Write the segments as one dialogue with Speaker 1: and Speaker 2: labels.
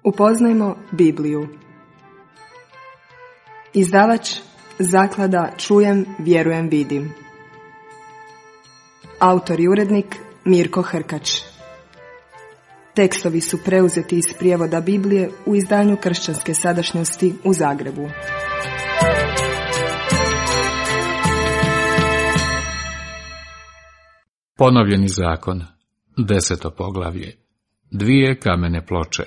Speaker 1: Upoznajmo Bibliju. Izdavač Zaklada Čujem, vjerujem, vidim. Autor i urednik Mirko Hrkač. Tekstovi su preuzeti iz prijevoda Biblije u izdanju Kršćanske sadašnjosti u Zagrebu.
Speaker 2: Ponovljeni zakon, 10. poglavlje, 2 kamene ploče.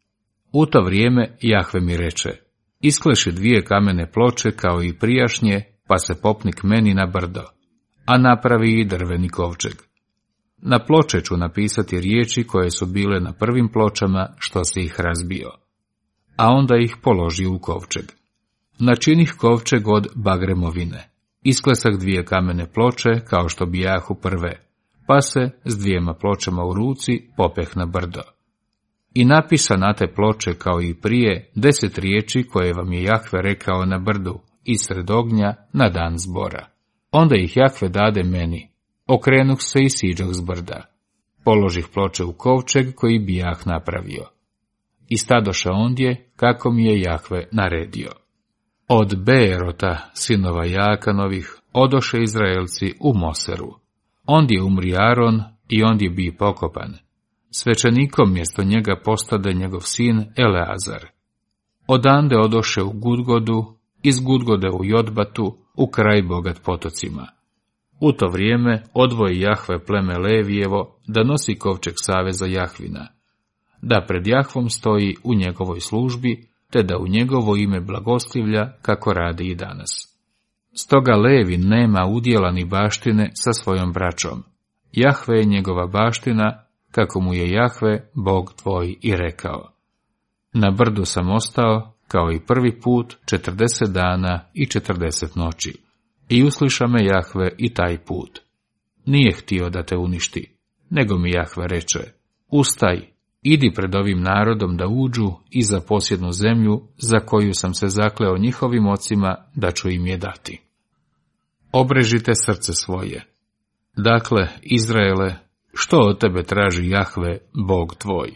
Speaker 2: U to vrijeme Jahve mi reče, iskleši 2 kamene ploče kao i prijašnje, pa se popni k meni na brdo, a napravi i drveni kovčeg. Na ploče ću napisati riječi koje su bile na prvim pločama što si ih razbio, a onda ih položi u kovčeg. Načinih kovčeg od bagremovine, isklesak 2 kamene ploče kao što bijahu prve, pa se s 2 pločama u ruci popeh na brdo. I napisa na te ploče kao i prije 10 riječi koje vam je Jahve rekao na brdu isred ognja na dan zbora. Onda ih Jahve dade meni, okrenuh se i siđoh s brda. Položih ploče u kovčeg koji bijah napravio. I stadoše ondje kako mi je Jahve naredio. Od Beerota, sinova Jakanovih, odoše Izraelci u Moseru. Ondje umri Aron i ondje bi pokopan. Svećenikom mjesto njega postade njegov sin Eleazar. Odande odoše u Gudgodu, iz Gudgode u Jotbatu, u kraj bogat potocima. U to vrijeme odvoji Jahve pleme Levijevo da nosi kovčeg saveza Jahvina, da pred Jahvom stoji u njegovoj službi, te da u njegovo ime blagoslivlja kako radi i danas. Stoga Levi nema udjela ni baštine sa svojom braćom. Jahve je njegova baština, kako mu je Jahve, Bog tvoj, i rekao. Na brdu sam ostao, kao i prvi put, 40 dana i 40 noći. I usliša me Jahve i taj put. Nije htio da te uništi, nego mi Jahve reče, ustaj, idi pred ovim narodom da uđu i za posjednu zemlju, za koju sam se zakleo njihovim ocima da ću im je dati. Obrežite srce svoje. Dakle, Izraele, što od tebe traži Jahve, Bog tvoj?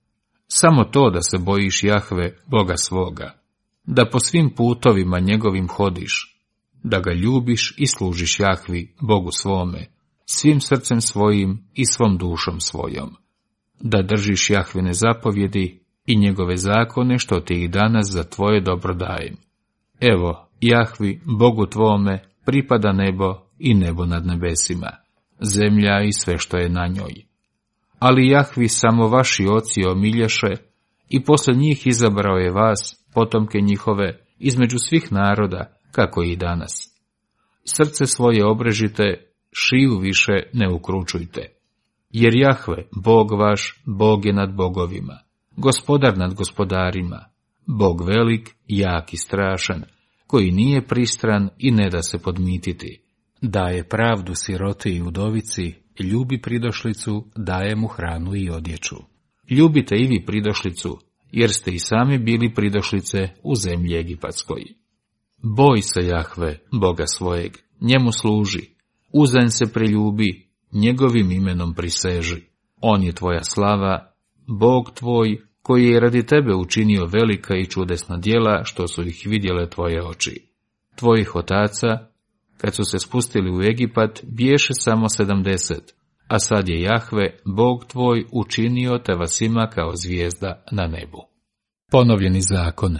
Speaker 2: Samo to da se bojiš Jahve, Boga svoga, da po svim putovima njegovim hodiš, da ga ljubiš i služiš Jahvi, Bogu svome, svim srcem svojim i svom dušom svojom, da držiš Jahvine zapovjedi i njegove zakone što ti ih danas za tvoje dobro dajem. Evo, Jahvi, Bogu tvome, pripada nebo i nebo nad nebesima, zemlja i sve što je na njoj. Ali Jahvi samo vaši oci omilješe i posle njih izabrao je vas, potomke njihove, između svih naroda, kako i danas. Srce svoje obrežite, šiju više ne ukručujte. Jer Jahve, Bog vaš, Bog je nad bogovima, gospodar nad gospodarima, Bog velik, jak i strašan, koji nije pristran i ne da se podmititi. Daje pravdu siroti i udovici, ljubi pridošlicu, daje mu hranu i odjeću. Ljubite i vi pridošlicu, jer ste i sami bili pridošlice u zemlji egipatskoj. Boj se Jahve, Boga svojeg, njemu služi, uzajem se priljubi, njegovim imenom priseži. On je tvoja slava, Bog tvoj, koji je radi tebe učinio velika i čudesna djela što su ih vidjele tvoje oči. Tvojih otaca, kad su se spustili u Egipat, biješe samo 70, a sad je Jahve, Bog tvoj, učinio te vas ima kao zvijezda na nebu. Ponovljeni zakon,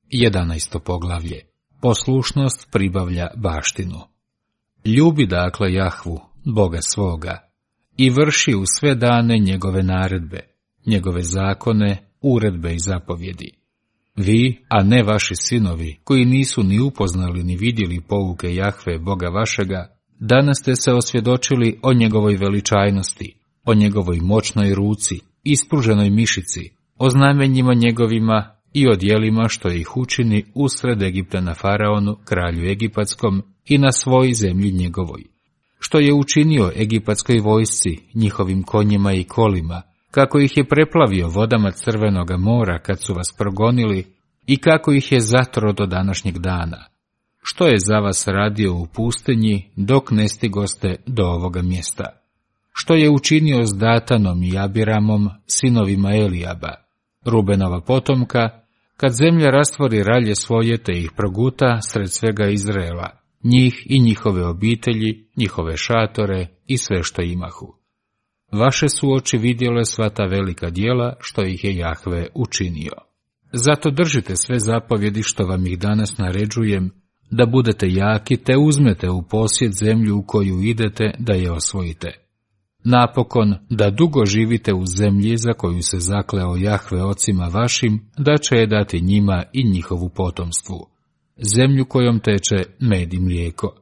Speaker 2: 11. poglavlje. Poslušnost pribavlja baštinu. Ljubi dakle Jahvu, Boga svoga, i vrši u sve dane njegove naredbe, njegove zakone, uredbe i zapovjedi. Vi, a ne vaši sinovi, koji nisu ni upoznali ni vidjeli pouke Jahve, Boga vašega, danas ste se osvjedočili o njegovoj veličajnosti, o njegovoj moćnoj ruci, ispruženoj mišici, o znamenjima njegovima i o djelima što ih učini usred Egipta na Faraonu, kralju egipatskom, i na svoj zemlji njegovoj. Što je učinio egipatskoj vojsci, njihovim konjima i kolima, kako ih je preplavio vodama Crvenoga mora kad su vas progonili i kako ih je zatro do današnjeg dana. Što je za vas radio u pustinji dok ne stigoste do ovoga mjesta? Što je učinio s Datanom i Abiramom, sinovima Elijaba, Rubenova potomka, kad zemlja rastvori ralje svoje te ih proguta sred svega Izraela, njih i njihove obitelji, njihove šatore i sve što imahu. Vaše su oči vidjele sva ta velika djela što ih je Jahve učinio. Zato držite sve zapovjedi što vam ih danas naređujem, da budete jaki te uzmete u posjed zemlju u koju idete da je osvojite. Napokon, da dugo živite u zemlji za koju se zakleo Jahve ocima vašim, da će je dati njima i njihovu potomstvu, zemlju kojom teče med i mlijeko.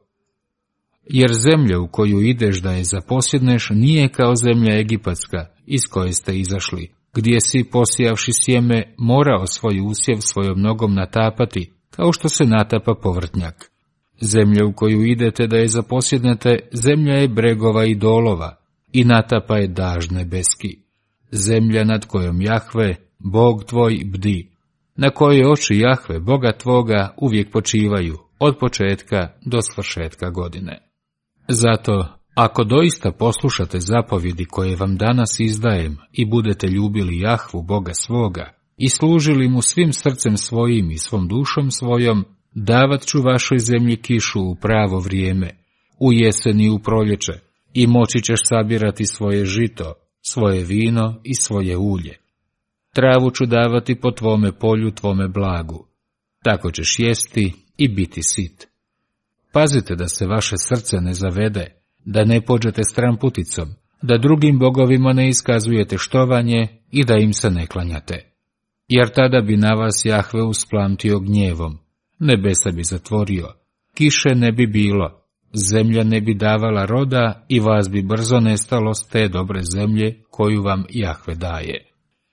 Speaker 2: Jer zemlja u koju ideš da je zaposjedneš nije kao zemlja egipatska, iz koje ste izašli, gdje si, posijavši sjeme, morao svoj usjev svojom nogom natapati, kao što se natapa povrtnjak. Zemlja u koju idete da je zaposjednete, zemlja je bregova i dolova, i natapa je dažd nebeski. Zemlja nad kojom Jahve, Bog tvoj, bdi, na kojoj oči Jahve, Boga tvoga, uvijek počivaju, od početka do svršetka godine. Zato, ako doista poslušate zapovjedi koje vam danas izdajem i budete ljubili Jahvu, Boga svoga, i služili mu svim srcem svojim i svom dušom svojom, davat ću vašoj zemlji kišu u pravo vrijeme, u jesen i u proljeće, i moći ćeš sabirati svoje žito, svoje vino i svoje ulje. Travu ću davati po tvome polju, tvome blagu. Tako ćeš jesti i biti sit. Pazite da se vaše srce ne zavede, da ne pođete stramputicom, da drugim bogovima ne iskazujete štovanje i da im se ne klanjate. Jer tada bi na vas Jahve usplamtio gnjevom, nebesa bi zatvorio, kiše ne bi bilo, zemlja ne bi davala roda i vas bi brzo nestalo s te dobre zemlje koju vam Jahve daje.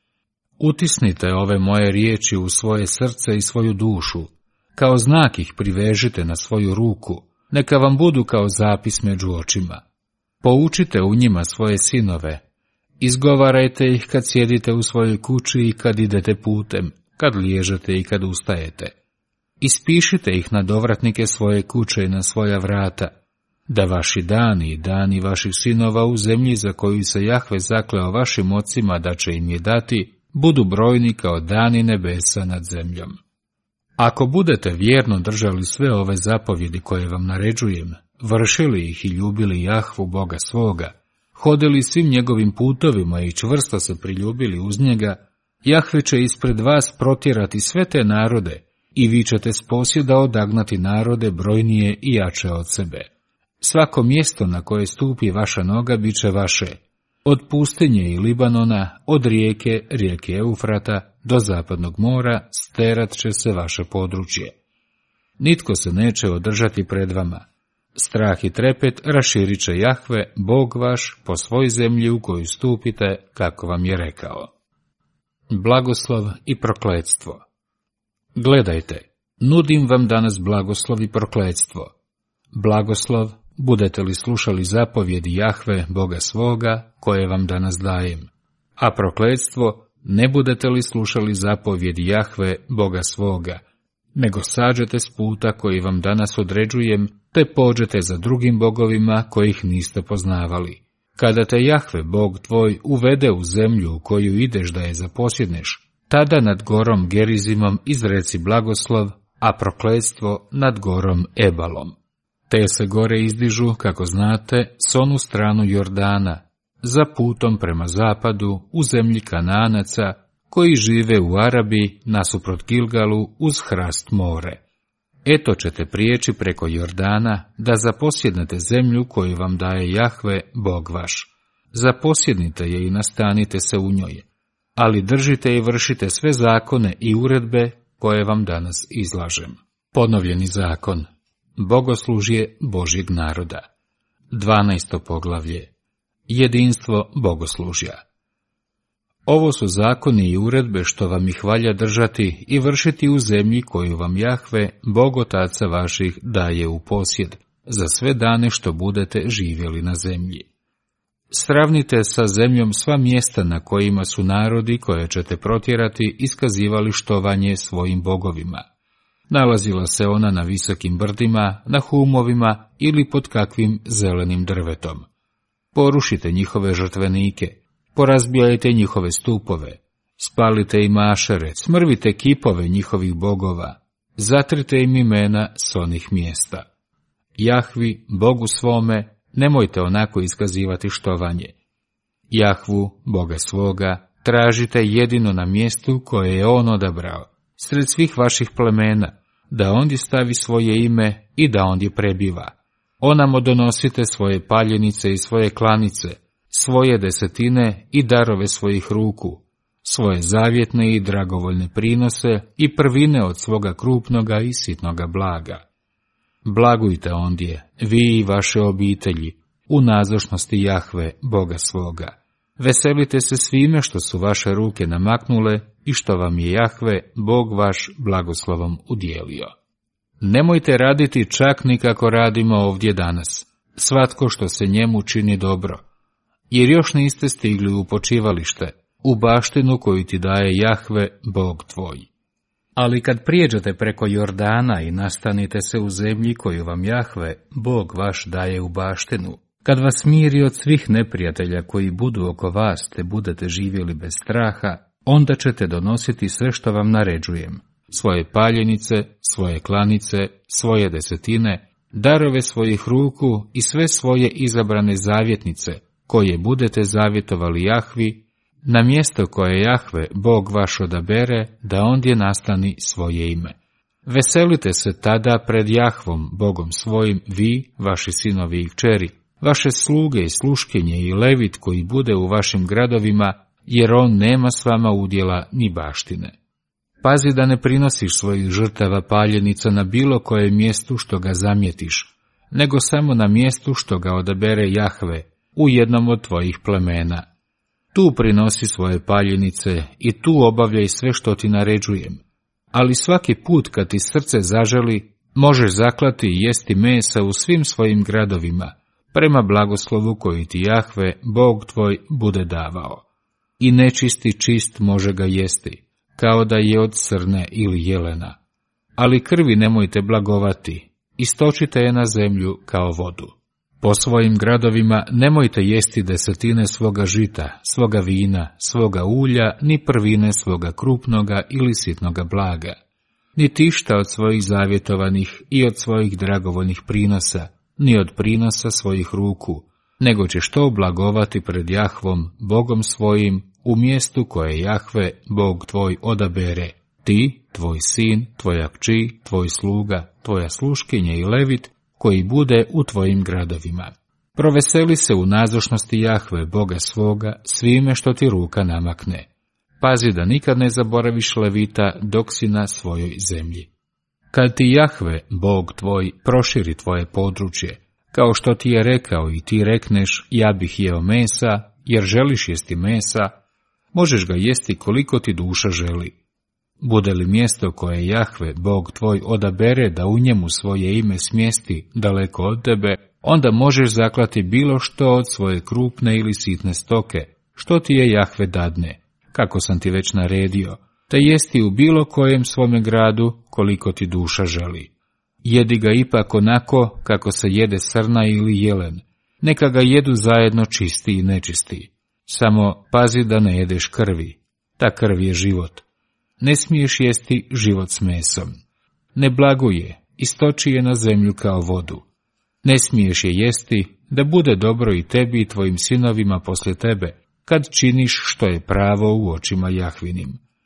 Speaker 2: Utisnite ove moje riječi u svoje srce i svoju dušu, kao znak ih privežite na svoju ruku, neka vam budu kao zapis među očima. Poučite u njima svoje sinove, izgovarajte ih kad sjedite u svojoj kući i kad idete putem, kad liježete i kad ustajete. Ispišite ih na dovratnike svoje kuće i na svoja vrata, da vaši dani i dani vaših sinova u zemlji za koju se Jahve zakleo vašim ocima da će im je dati, budu brojni kao dani nebesa nad zemljom. Ako budete vjerno držali sve ove zapovjedi koje vam naređujem, vršili ih i ljubili Jahvu Boga svoga, hodili svim njegovim putovima i čvrsto se priljubili uz njega, Jahve će ispred vas protjerati sve te narode i vi ćete s posjeda odagnati narode brojnije i jače od sebe. Svako mjesto na koje stupi vaša noga bit će vaše, od pustinje i Libanona, od rijeke Eufrata, do zapadnog mora, sterat će se vaše područje. Nitko se neće održati pred vama. Strah i trepet raširit će Jahve, Bog vaš, po svoj zemlji u koju stupite, kako vam je rekao. Blagoslov i prokletstvo. Gledajte, nudim vam danas blagoslov i prokletstvo. Blagoslov, budete li slušali zapovjedi Jahve, Boga svoga, koje vam danas dajem. A prokletstvo, ne budete li slušali zapovjedi Jahve, Boga svoga, nego sađete s puta koji vam danas određujem, te pođete za drugim bogovima kojih niste poznavali. Kada te Jahve, Bog tvoj, uvede u zemlju u koju ideš da je zaposjedneš, tada nad gorom Gerizimom izreci blagoslov, a prokletstvo nad gorom Ebalom. Te se gore izdižu, kako znate, s onu stranu Jordana, za putom prema zapadu, u zemlji Kanaanaca, koji žive u Arabi, nasuprot Gilgalu, uz hrast more. Eto ćete prijeći preko Jordana, da zaposjednete zemlju koju vam daje Jahve, Bog vaš. Zaposjednite je i nastanite se u njoj, ali držite i vršite sve zakone i uredbe koje vam danas izlažem. Ponovljeni zakon. Bogoslužje Božjeg naroda. 12. poglavlje. Jedinstvo bogoslužja. Ovo su zakoni i uredbe što vam ih valja držati i vršiti u zemlji koju vam Jahve, Bog otaca vaših, daje u posjed, za sve dane što budete živjeli na zemlji. Sravnite sa zemljom sva mjesta na kojima su narodi koje ćete protjerati iskazivali štovanje svojim bogovima. Nalazila se ona na visokim brdima, na humovima ili pod kakvim zelenim drvetom. Porušite njihove žrtvenike, porazbijajte njihove stupove, spalite im ašere, smrvite kipove njihovih bogova, zatrite im imena s onih mjesta. Jahvi, Bogu svome, nemojte onako iskazivati štovanje. Jahvu, Boga svoga, tražite jedino na mjestu koje je on odabrao, sred svih vaših plemena, da ondje stavi svoje ime i da ondje prebiva. Onamo donosite svoje paljenice i svoje klanice, svoje desetine i darove svojih ruku, svoje zavjetne i dragovoljne prinose i prvine od svoga krupnoga i sitnoga blaga. Blagujte ondje, vi i vaše obitelji, u nazočnosti Jahve, Boga svoga. Veselite se svime što su vaše ruke namaknule i što vam je Jahve, Bog vaš, blagoslovom udjelio. Nemojte raditi čak ni kako radimo ovdje danas, svatko što se njemu čini dobro, jer još niste stigli u počivalište, u baštinu koju ti daje Jahve, Bog tvoj. Ali kad prijeđete preko Jordana i nastanite se u zemlji koju vam Jahve, Bog vaš, daje u baštinu, kad vas miri od svih neprijatelja koji budu oko vas te budete živjeli bez straha, onda ćete donositi sve što vam naređujem, svoje paljenice, svoje klanice, svoje desetine, darove svojih ruku i sve svoje izabrane zavjetnice, koje budete zavjetovali Jahvi, na mjesto koje Jahve, Bog vaš, odabere, da ondje nastani svoje ime. Veselite se tada pred Jahvom, Bogom svojim, vi, vaši sinovi i kćeri, vaše sluge i sluškinje i levit koji bude u vašim gradovima, jer on nema s vama udjela ni baštine. Pazi da ne prinosiš svojih žrtava paljenica na bilo koje mjestu što ga zamjetiš, nego samo na mjestu što ga odabere Jahve, u jednom od tvojih plemena. Tu prinosi svoje paljenice i tu obavljaj sve što ti naređujem. Ali svaki put kad ti srce zaželi, možeš zaklati i jesti mesa u svim svojim gradovima, prema blagoslovu koji ti Jahve, Bog tvoj, bude davao. I nečisti čist može ga jesti, kao da je od srne ili jelena. Ali krvi nemojte blagovati, istočite je na zemlju kao vodu. Po svojim gradovima nemojte jesti desetine svoga žita, svoga vina, svoga ulja, ni prvine svoga krupnoga ili sitnoga blaga, niti išta od svojih zavjetovanih i od svojih dragovoljnih prinosa, ni od prinosa svojih ruku, nego ćeš to blagovati pred Jahvom, Bogom svojim, u mjestu koje Jahve, Bog tvoj, odabere, ti, tvoj sin, tvoja kći, tvoj sluga, tvoja sluškinja i levit, koji bude u tvojim gradovima. Proveseli se u nazočnosti Jahve, Boga svoga, svime što ti ruka namakne. Pazi da nikad ne zaboraviš levita dok si na svojoj zemlji. Kad ti Jahve, Bog tvoj, proširi tvoje područje, kao što ti je rekao i ti rekneš, ja bih jeo mesa, jer želiš jesti mesa, možeš ga jesti koliko ti duša želi. Bude li mjesto koje Jahve, Bog tvoj, odabere da u njemu svoje ime smjesti daleko od tebe, onda možeš zaklati bilo što od svoje krupne ili sitne stoke, što ti je Jahve dadne, kako sam ti već naredio, te jesti u bilo kojem svome gradu koliko ti duša želi. Jedi ga ipak onako kako se jede srna ili jelen, neka ga jedu zajedno čisti i nečisti. Samo pazi da ne jedeš krvi, ta krv je život. Ne smiješ jesti život s mesom. Ne blaguje, istoči je na zemlju kao vodu. Ne smiješ je jesti, da bude dobro i tebi i tvojim sinovima poslije tebe, kad činiš što je pravo u očima Jahvinim.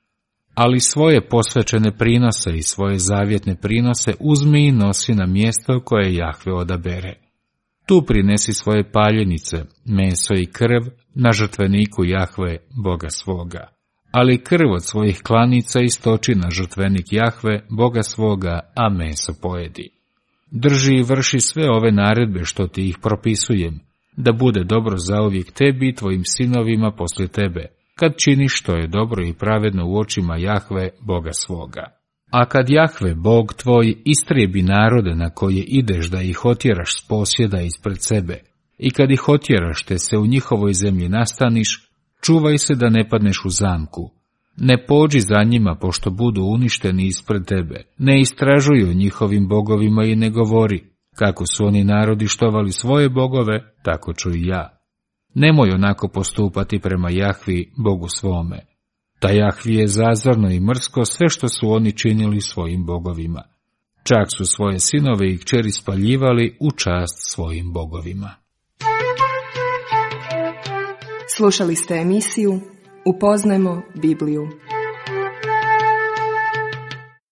Speaker 2: Ali svoje posvećene prinose i svoje zavjetne prinose uzmi i nosi na mjesto koje Jahve odabere. Tu prinesi svoje paljenice, meso i krv na žrtveniku Jahve, Boga svoga. Ali krv od svojih klanica istoči na žrtvenik Jahve, Boga svoga, a meso pojedi. Drži i vrši sve ove naredbe što ti ih propisujem, da bude dobro zauvijek tebi i tvojim sinovima poslije tebe, kad činiš što je dobro i pravedno u očima Jahve, Boga svoga. A kad Jahve, Bog tvoj, istrijebi narode na koje ideš da ih otjeraš s posjeda ispred sebe, i kad ih otjeraš te se u njihovoj zemlji nastaniš, čuvaj se da ne padneš u zamku. Ne pođi za njima pošto budu uništeni ispred tebe. Ne istražuj o njihovim bogovima i ne govori, kako su oni narodi štovali svoje bogove, tako ću i ja. Nemoj onako postupati prema Jahvi, Bogu svome. Da Jahvi je zazorno i mrsko sve što su oni činili svojim bogovima. Čak su svoje sinove i kćeri spaljivali u čast svojim bogovima.
Speaker 1: Slušali ste emisiju Upoznajmo Bibliju.